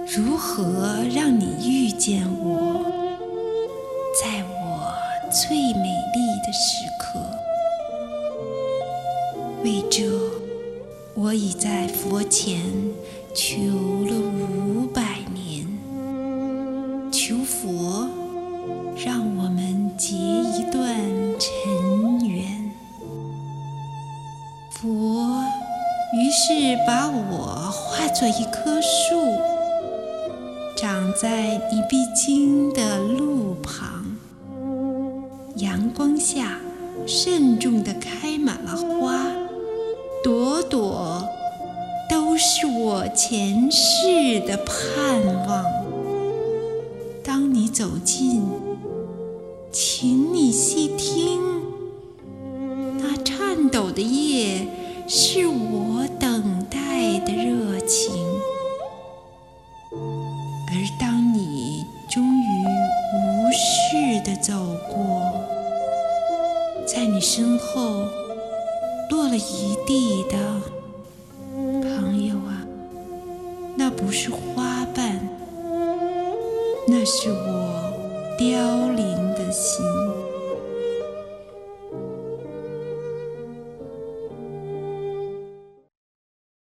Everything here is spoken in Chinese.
如何让你遇见我，在我最美丽的时刻。为这，我已在佛前求了500年，求佛让我们结一段尘缘。佛于是把我化作一棵树，长在你必经的路旁，阳光下慎重地开满了花，朵朵都是我前世的盼望。当你走近，请你细听，那颤抖的叶是我等待的热情。而当你终于无视地走过，在你身后落了一地的，朋友啊，那不是花瓣，那是我凋零的心。